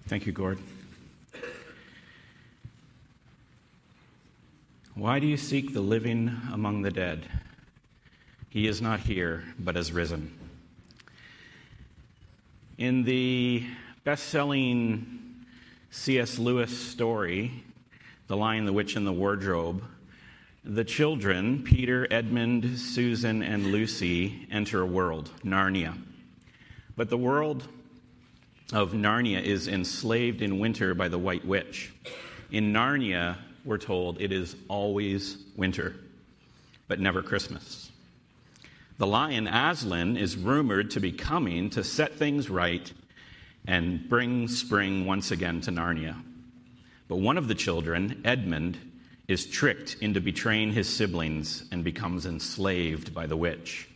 Thank you, Gord. Why do you seek the living among the dead? He is not here, but has risen. In the best-selling C.S. Lewis story, The Lion, the Witch, and the Wardrobe, the children, Peter, Edmund, Susan, and Lucy, enter a world, Narnia. But the world of Narnia is enslaved in winter by the White Witch. In Narnia, we're told, it is always winter, but never Christmas. The lion, Aslan, is rumored to be coming to set things right and bring spring once again to Narnia. But one of the children, Edmund, is tricked into betraying his siblings and becomes enslaved by the witch.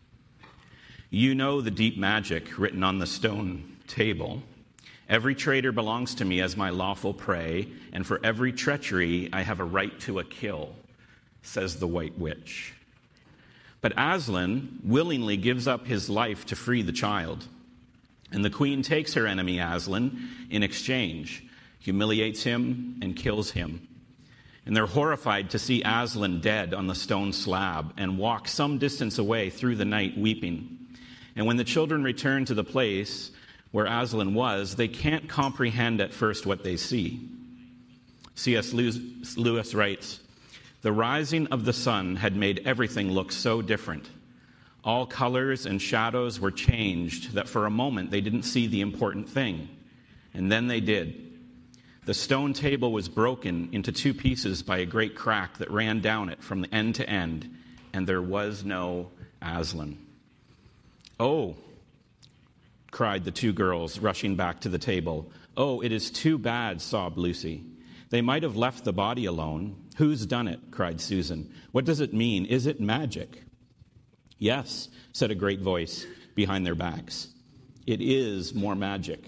You know the deep magic written on the stone table. Every traitor belongs to me as my lawful prey, and for every treachery I have a right to a kill, says the White Witch. But Aslan willingly gives up his life to free the child, and the queen takes her enemy Aslan in exchange, humiliates him, and kills him. And they're horrified to see Aslan dead on the stone slab and walk some distance away through the night weeping. And when the children return to the place where Aslan was, they can't comprehend at first what they see. C.S. Lewis writes, "The rising of the sun had made everything look so different. All colors and shadows were changed that for a moment they didn't see the important thing. And then they did. The stone table was broken into two pieces by a great crack that ran down it from the end to end, and there was no Aslan." "Oh," cried the two girls, rushing back to the table. "Oh, it is too bad," sobbed Lucy. "They might have left the body alone." "Who's done it?" cried Susan. "What does it mean? Is it magic?" "Yes," said a great voice behind their backs. "It is more magic."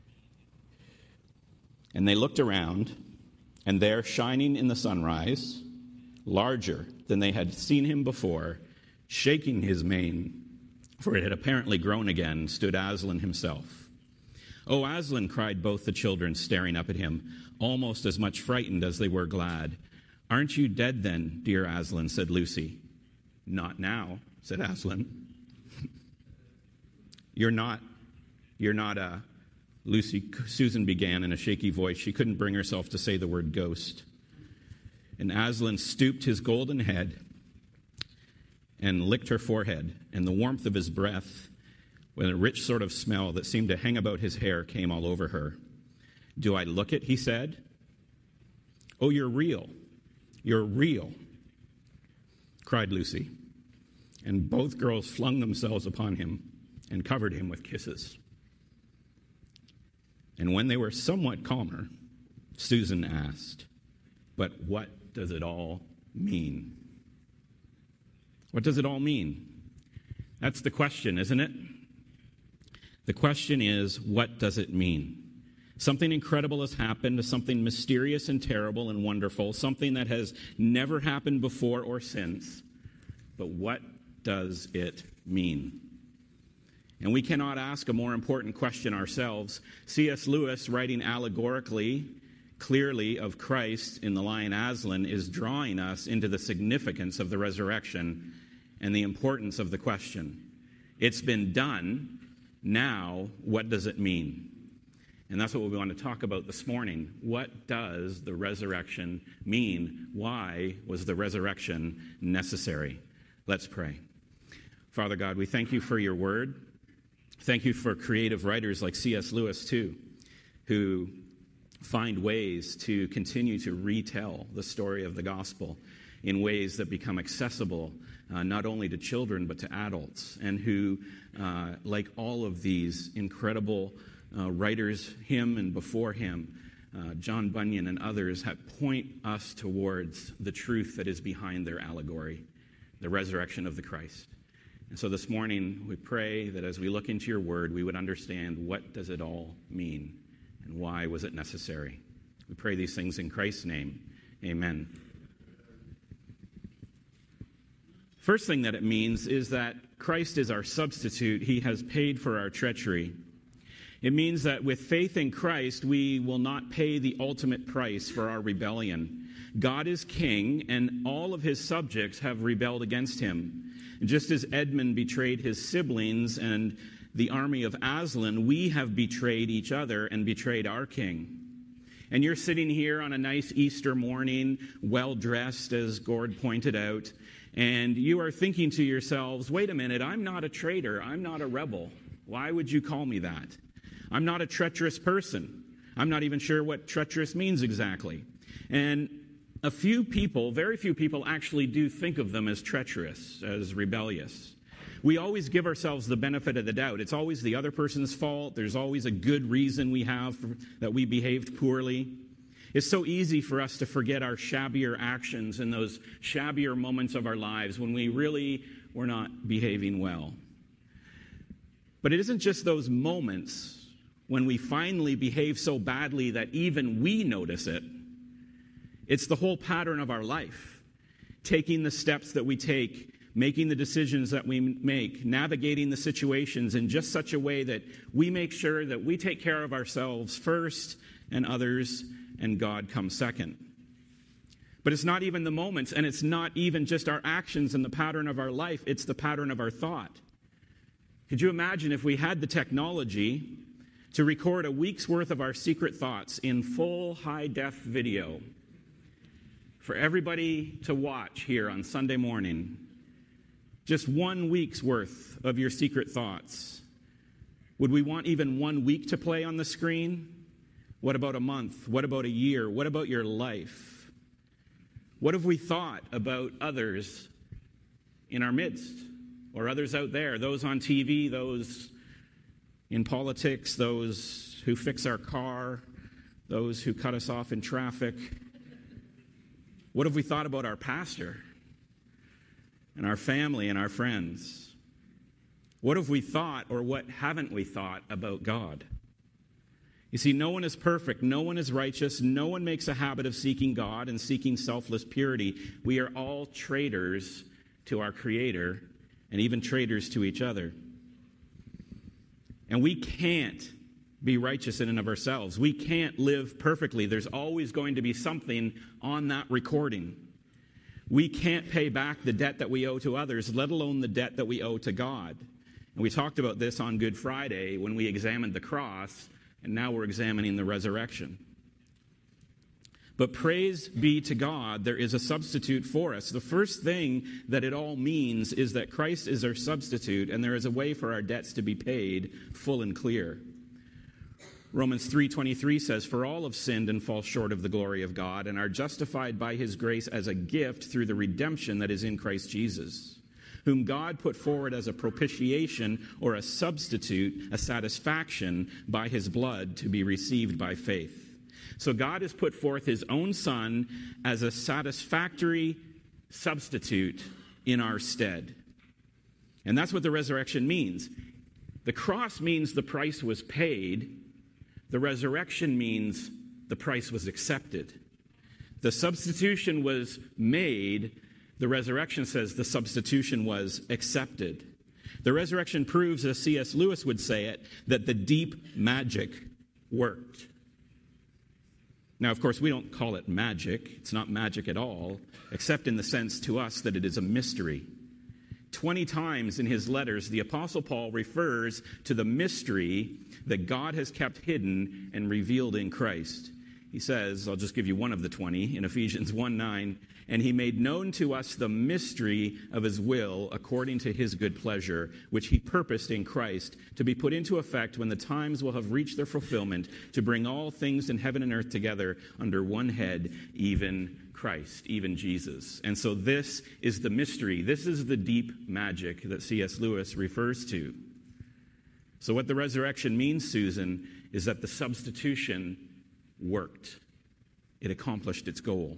And they looked around, and there, shining in the sunrise, larger than they had seen him before, shaking his mane, for it had apparently grown again, stood Aslan himself. "Oh, Aslan," cried both the children, staring up at him, almost as much frightened as they were glad. "Aren't you dead then, dear Aslan?" said Lucy. "Not now," said Aslan. You're not Susan began in a shaky voice. She couldn't bring herself to say the word ghost. And Aslan stooped his golden head and licked her forehead, and the warmth of his breath, with a rich sort of smell that seemed to hang about his hair, came all over her. "Do I look it?" he said. "Oh, you're real. You're real," cried Lucy. And both girls flung themselves upon him and covered him with kisses. And when they were somewhat calmer, Susan asked, "But what does it all mean?" What does it all mean? That's the question, isn't it? The question is, what does it mean? Something incredible has happened, something mysterious and terrible and wonderful, something that has never happened before or since. But what does it mean? And we cannot ask a more important question ourselves. C.S. Lewis, writing allegorically, clearly of Christ in The Lion Aslan, is drawing us into the significance of the resurrection and the importance of the question. It's been done. Now, what does it mean? And that's what we want to talk about this morning. What does the resurrection mean? Why was the resurrection necessary? Let's pray. Father God, we thank you for your word. Thank you for creative writers like C.S. Lewis, too, who find ways to continue to retell the story of the gospel in ways that become accessible not only to children but to adults, and who, like all of these incredible writers, him and before him, John Bunyan and others, point us towards the truth that is behind their allegory, the resurrection of the Christ. And so this morning, we pray that as we look into your word, we would understand what does it all mean and why was it necessary. We pray these things in Christ's name. Amen. First thing that it means is that Christ is our substitute. He has paid for our treachery. It means that with faith in Christ, we will not pay the ultimate price for our rebellion. God is king, and all of his subjects have rebelled against him. Just as Edmund betrayed his siblings and the army of Aslan, we have betrayed each other and betrayed our king. And you're sitting here on a nice Easter morning, well-dressed, as Gord pointed out, and you are thinking to yourselves, wait a minute, I'm not a traitor, I'm not a rebel. Why would you call me that? I'm not a treacherous person. I'm not even sure what treacherous means exactly. And a few people, very few people, actually do think of them as treacherous, as rebellious. We always give ourselves the benefit of the doubt. It's always the other person's fault. There's always a good reason we have that we behaved poorly. It's so easy for us to forget our shabbier actions in those shabbier moments of our lives when we really were not behaving well. But it isn't just those moments when we finally behave so badly that even we notice it. It's the whole pattern of our life, taking the steps that we take, making the decisions that we make, navigating the situations in just such a way that we make sure that we take care of ourselves first and others, and God comes second. But it's not even the moments, and it's not even just our actions and the pattern of our life, it's the pattern of our thought. Could you imagine if we had the technology to record a week's worth of our secret thoughts in full high-def video for everybody to watch here on Sunday morning? Just 1 week's worth of your secret thoughts. Would we want even 1 week to play on the screen? What about a month? What about a year? What about your life? What have we thought about others in our midst, or others out there, those on TV, those in politics, those who fix our car, those who cut us off in traffic? What have we thought about our pastor and our family and our friends? What have we thought, or what haven't we thought about God? You see, no one is perfect, no one is righteous, no one makes a habit of seeking God and seeking selfless purity. We are all traitors to our Creator, and even traitors to each other. And we can't be righteous in and of ourselves. We can't live perfectly. There's always going to be something on that recording. We can't pay back the debt that we owe to others, let alone the debt that we owe to God. And we talked about this on Good Friday when we examined the cross, and now we're examining the resurrection. But praise be to God, there is a substitute for us. The first thing that it all means is that Christ is our substitute, and there is a way for our debts to be paid full and clear. Romans 3:23 says, "For all have sinned and fall short of the glory of God, and are justified by his grace as a gift through the redemption that is in Christ Jesus, whom God put forward as a propitiation," or a substitute, a satisfaction by his blood to be received by faith. So God has put forth his own Son as a satisfactory substitute in our stead. And that's what the resurrection means. The cross means the price was paid. The resurrection means the price was accepted. The substitution was made. The resurrection says the substitution was accepted. The resurrection proves, as C.S. Lewis would say it, that the deep magic worked. Now, of course, we don't call it magic. It's not magic at all, except in the sense to us that it is a mystery. 20 times in his letters, the Apostle Paul refers to the mystery that God has kept hidden and revealed in Christ. He says, I'll just give you one of the 20, in Ephesians 1:9, "And he made known to us the mystery of his will according to his good pleasure, which he purposed in Christ to be put into effect when the times will have reached their fulfillment, to bring all things in heaven and earth together under one head, even Christ," even Jesus. And so this is the mystery. This is the deep magic that C.S. Lewis refers to. So what the resurrection means, Susan, is that the substitution worked. It accomplished its goal.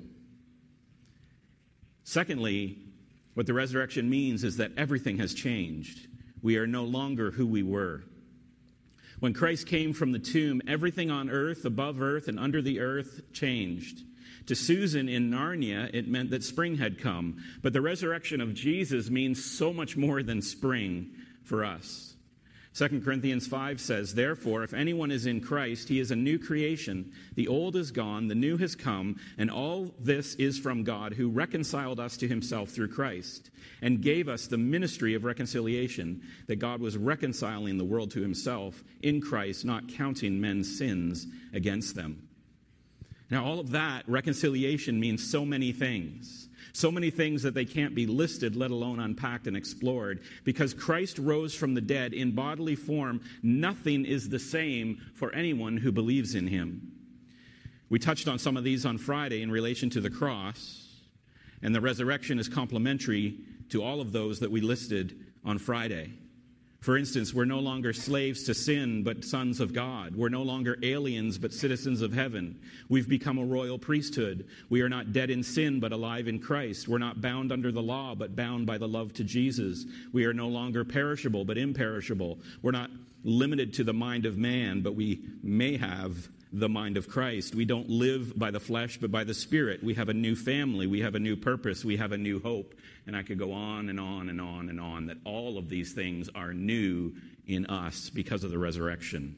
Secondly, what the resurrection means is that everything has changed. We are no longer who we were. When Christ came from the tomb, everything on earth, above earth, and under the earth changed. To Susan in Narnia, it meant that spring had come. But the resurrection of Jesus means so much more than spring for us. 2 Corinthians 5 says, "Therefore, if anyone is in Christ, he is a new creation. The old is gone, the new has come, and all this is from God, who reconciled us to himself through Christ, and gave us the ministry of reconciliation, that God was reconciling the world to himself in Christ, not counting men's sins against them." Now, all of that, reconciliation, means so many things. So many things that they can't be listed, let alone unpacked and explored. Because Christ rose from the dead in bodily form, nothing is the same for anyone who believes in him. We touched on some of these on Friday in relation to the cross, and the resurrection is complementary to all of those that we listed on Friday. For instance, we're no longer slaves to sin, but sons of God. We're no longer aliens, but citizens of heaven. We've become a royal priesthood. We are not dead in sin, but alive in Christ. We're not bound under the law, but bound by the love to Jesus. We are no longer perishable, but imperishable. We're not limited to the mind of man, but we may have the mind of Christ. We don't live by the flesh, but by the Spirit. We have a new family. We have a new purpose. We have a new hope. And I could go on and on and on and on, that all of these things are new in us because of the resurrection.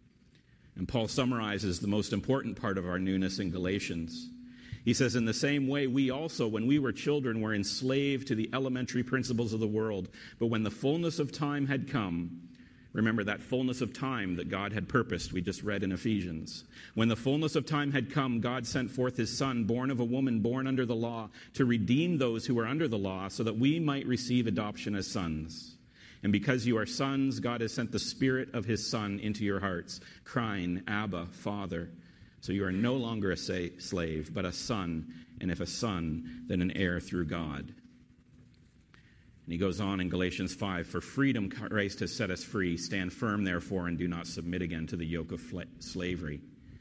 And Paul summarizes the most important part of our newness in Galatians. He says, "In the same way, we also, when we were children, were enslaved to the elementary principles of the world. But when the fullness of time had come," remember that fullness of time that God had purposed, we just read in Ephesians. "When the fullness of time had come, God sent forth his Son, born of a woman, born under the law, to redeem those who were under the law, so that we might receive adoption as sons. And because you are sons, God has sent the Spirit of his Son into your hearts, crying, 'Abba, Father.' So you are no longer a slave, but a son, and if a son, then an heir through God." And he goes on in Galatians 5, "For freedom Christ has set us free. Stand firm, therefore, and do not submit again to the yoke of slavery."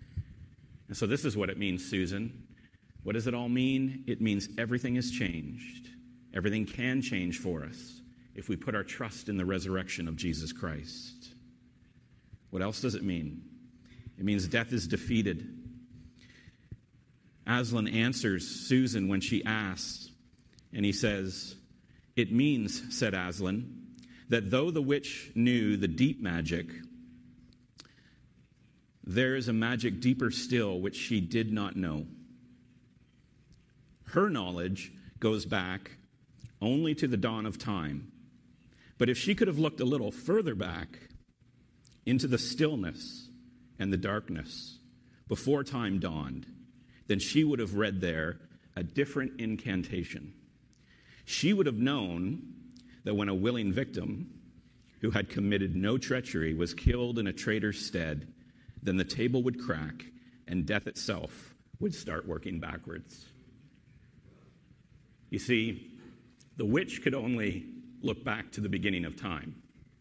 And so this is what it means, Susan. What does it all mean? It means everything has changed. Everything can change for us if we put our trust in the resurrection of Jesus Christ. What else does it mean? It means death is defeated. Aslan answers Susan when she asks, and he says, "It means," said Aslan, "that though the witch knew the deep magic, there is a magic deeper still which she did not know. Her knowledge goes back only to the dawn of time. But if she could have looked a little further back into the stillness and the darkness before time dawned, then she would have read there a different incantation. She would have known that when a willing victim who had committed no treachery was killed in a traitor's stead, then the table would crack and death itself would start working backwards." You see, the witch could only look back to the beginning of time.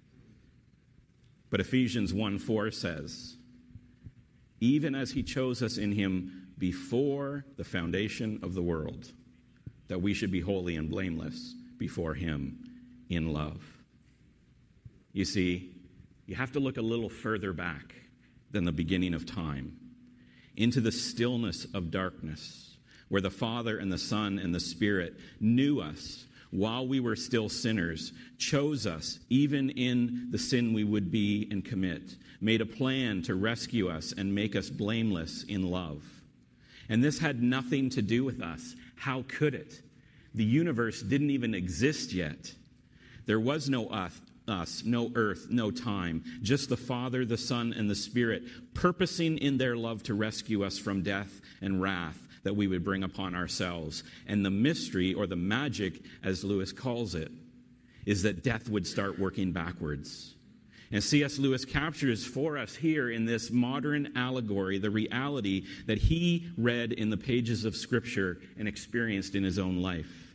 But Ephesians 1:4 says, "Even as he chose us in him before the foundation of the world, that we should be holy and blameless before him in love." You see, you have to look a little further back than the beginning of time, into the stillness of darkness, where the Father and the Son and the Spirit knew us while we were still sinners, chose us even in the sin we would be and commit, made a plan to rescue us and make us blameless in love. And this had nothing to do with us. How could it? The universe didn't even exist yet. There was no us, no earth, no time, just the Father, the Son, and the Spirit, purposing in their love to rescue us from death and wrath that we would bring upon ourselves. And the mystery, or the magic, as Lewis calls it, is that death would start working backwards. And C.S. Lewis captures for us here in this modern allegory the reality that he read in the pages of Scripture and experienced in his own life.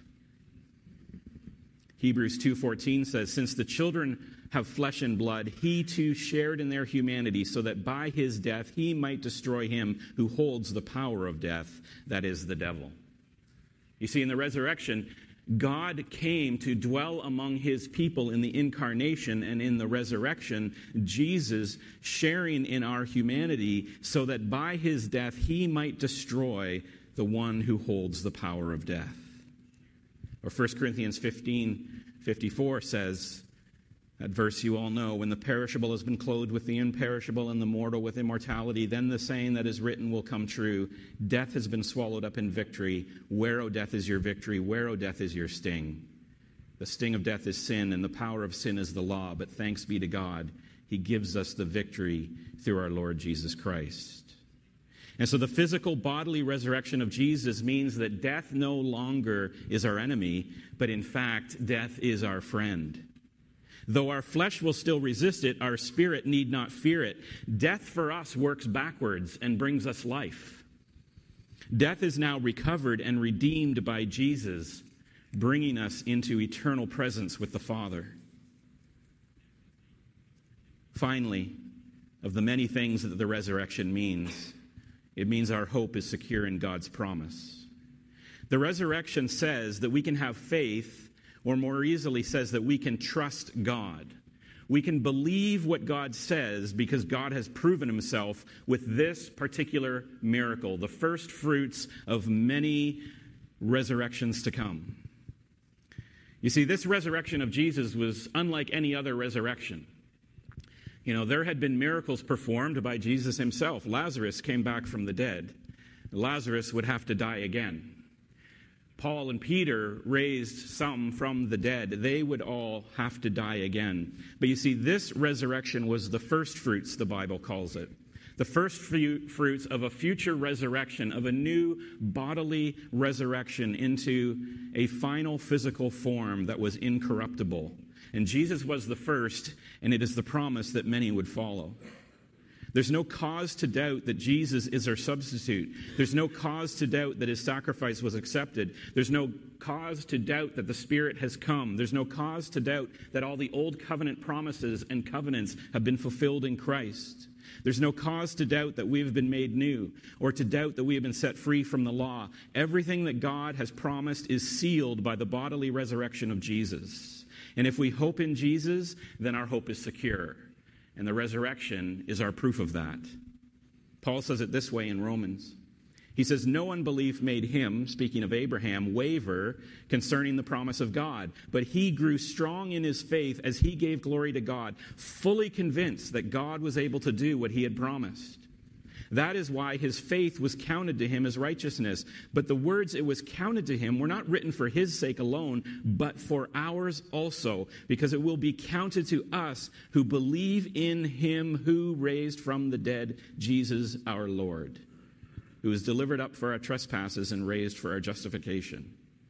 Hebrews 2:14 says, "Since the children have flesh and blood, he too shared in their humanity, so that by his death he might destroy him who holds the power of death, that is, the devil." You see, in the resurrection, God came to dwell among his people in the incarnation, and in the resurrection, Jesus sharing in our humanity so that by his death he might destroy the one who holds the power of death. Or 1 Corinthians 15:54 says, That verse you all know, when the perishable has been clothed with the imperishable and the mortal with immortality, then the saying that is written will come true. Death has been swallowed up in victory. Where, O death, is your victory? Where, O death, is your sting? The sting of death is sin, and the power of sin is the law. But thanks be to God, He gives us the victory through our Lord Jesus Christ. And so the physical bodily resurrection of Jesus means that death no longer is our enemy, but in fact, death is our friend. Though our flesh will still resist it, our spirit need not fear it. Death for us works backwards and brings us life. Death is now recovered and redeemed by Jesus, bringing us into eternal presence with the Father. Finally, of the many things that the resurrection means, it means our hope is secure in God's promise. The resurrection says that we can have faith, or more easily says that we can trust God. We can believe what God says because God has proven Himself with this particular miracle, the first fruits of many resurrections to come. You see, this resurrection of Jesus was unlike any other resurrection. You know, there had been miracles performed by Jesus Himself. Lazarus came back from the dead. Lazarus would have to die again. Paul and Peter raised some from the dead. They would all have to die again. But you see, this resurrection was the first fruits, the Bible calls it. The first fruits of a future resurrection, of a new bodily resurrection into a final physical form that was incorruptible. And Jesus was the first, and it is the promise that many would follow. There's no cause to doubt that Jesus is our substitute. There's no cause to doubt that His sacrifice was accepted. There's no cause to doubt that the Spirit has come. There's no cause to doubt that all the old covenant promises and covenants have been fulfilled in Christ. There's no cause to doubt that we have been made new, or to doubt that we have been set free from the law. Everything that God has promised is sealed by the bodily resurrection of Jesus. And if we hope in Jesus, then our hope is secure. And the resurrection is our proof of that. Paul says it this way in Romans. He says, no unbelief made him, speaking of Abraham, waver concerning the promise of God. But he grew strong in his faith as he gave glory to God, fully convinced that God was able to do what He had promised. That is why his faith was counted to him as righteousness. But the words "it was counted to him" were not written for his sake alone, but for ours also, because it will be counted to us who believe in Him who raised from the dead Jesus our Lord, who was delivered up for our trespasses and raised for our justification.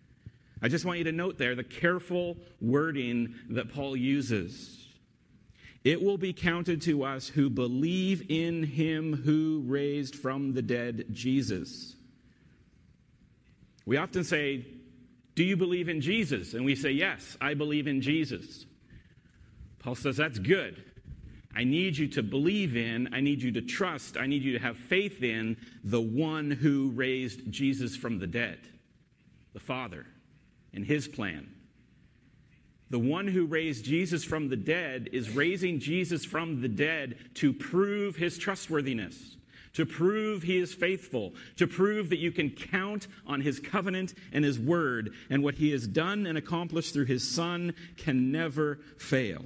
I just want you to note there the careful wording that Paul uses. It will be counted to us who believe in Him who raised from the dead Jesus. We often say, do you believe in Jesus? And we say, yes, I believe in Jesus. Paul says, that's good. I need you to believe in, I need you to trust, I need you to have faith in the one who raised Jesus from the dead, the Father, and His plan. The one who raised Jesus from the dead is raising Jesus from the dead to prove His trustworthiness, to prove He is faithful, to prove that you can count on His covenant and His word, and what He has done and accomplished through His Son can never fail.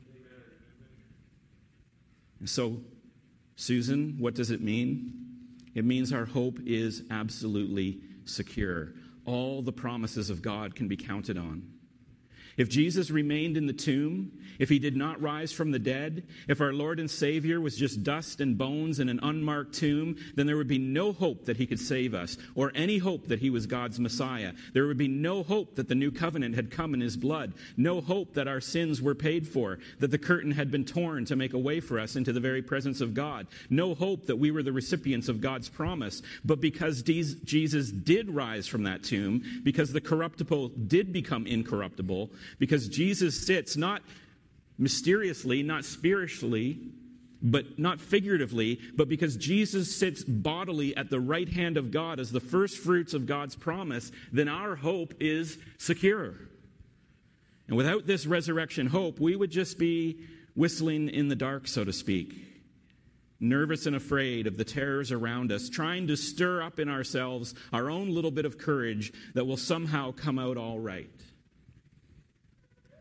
And so, Susan, what does it mean? It means our hope is absolutely secure. All the promises of God can be counted on. If Jesus remained in the tomb, if He did not rise from the dead, if our Lord and Savior was just dust and bones in an unmarked tomb, then there would be no hope that He could save us, or any hope that He was God's Messiah. There would be no hope that the new covenant had come in His blood, no hope that our sins were paid for, that the curtain had been torn to make a way for us into the very presence of God, no hope that we were the recipients of God's promise. But because Jesus did rise from that tomb, because the corruptible did become incorruptible, because Jesus sits not mysteriously, not spiritually, but not figuratively, but because Jesus sits bodily at the right hand of God as the first fruits of God's promise, then our hope is secure. And without this resurrection hope, we would just be whistling in the dark, so to speak, nervous and afraid of the terrors around us, trying to stir up in ourselves our own little bit of courage that will somehow come out all right.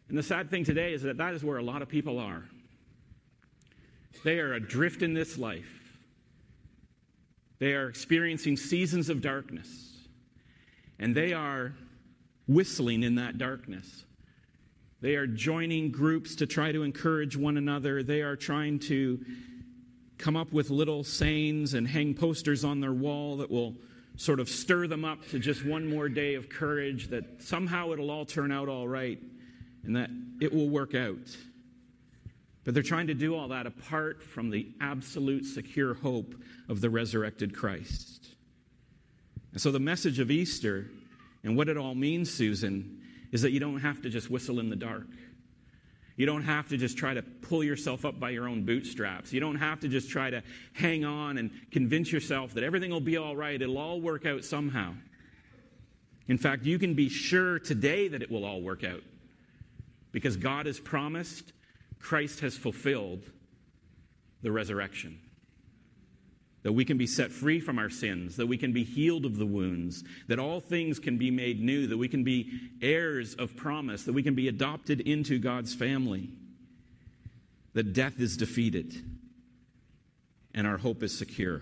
And the sad thing today is that that is where a lot of people are. They are adrift in this life. They are experiencing seasons of darkness. And they are whistling in that darkness. They are joining groups to try to encourage one another. They are trying to come up with little sayings and hang posters on their wall that will sort of stir them up to just one more day of courage, that somehow it'll all turn out all right and that it will work out. But they're trying to do all that apart from the absolute secure hope of the resurrected Christ. And so the message of Easter and what it all means, Susan, is that you don't have to just whistle in the dark. You don't have to just try to pull yourself up by your own bootstraps. You don't have to just try to hang on and convince yourself that everything will be all right. It'll all work out somehow. In fact, you can be sure today that it will all work out, because God has promised, Christ has fulfilled the resurrection. That we can be set free from our sins, that we can be healed of the wounds, that all things can be made new, that we can be heirs of promise, that we can be adopted into God's family, that death is defeated, and our hope is secure.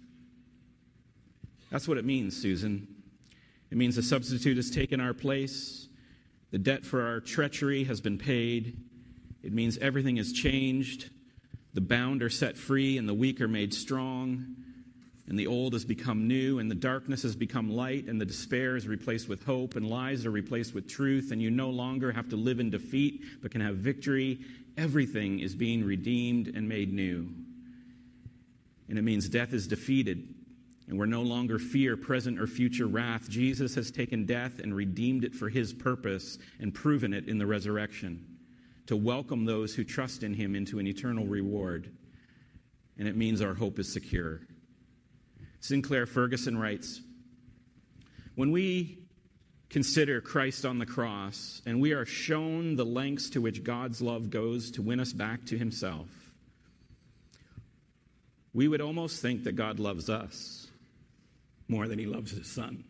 That's what it means, Susan. It means a substitute has taken our place. The debt for our treachery has been paid. It means everything has changed. The bound are set free, and the weak are made strong, and the old has become new, and the darkness has become light, and the despair is replaced with hope, and lies are replaced with truth, and you no longer have to live in defeat, but can have victory. Everything is being redeemed and made new. And it means death is defeated, and we're no longer fear present or future wrath. Jesus has taken death and redeemed it for his purpose and proven it in the resurrection, to welcome those who trust in him into an eternal reward. And it means our hope is secure. Sinclair Ferguson writes, when we consider Christ on the cross and we are shown the lengths to which God's love goes to win us back to himself, we would almost think that God loves us more than he loves his son.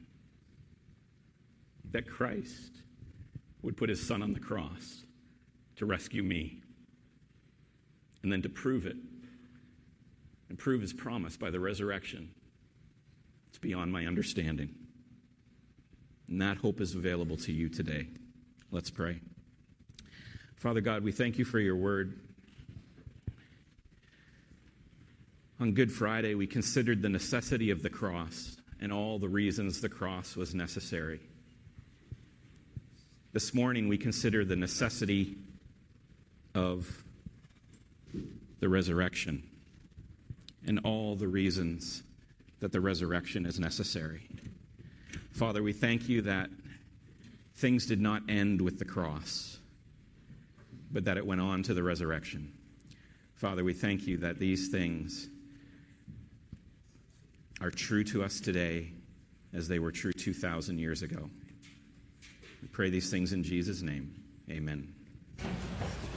That Christ would put his son on the cross to rescue me, and then to prove it, and prove his promise by the resurrection. It's beyond my understanding. And that hope is available to you today. Let's pray. Father God, we thank you for your word. On Good Friday, we considered the necessity of the cross and all the reasons the cross was necessary. This morning, we consider the necessity of the resurrection and all the reasons that the resurrection is necessary. Father, we thank you that things did not end with the cross, but that it went on to the resurrection. Father, we thank you that these things are true to us today as they were true 2,000 years ago. We pray these things in Jesus' name. Amen.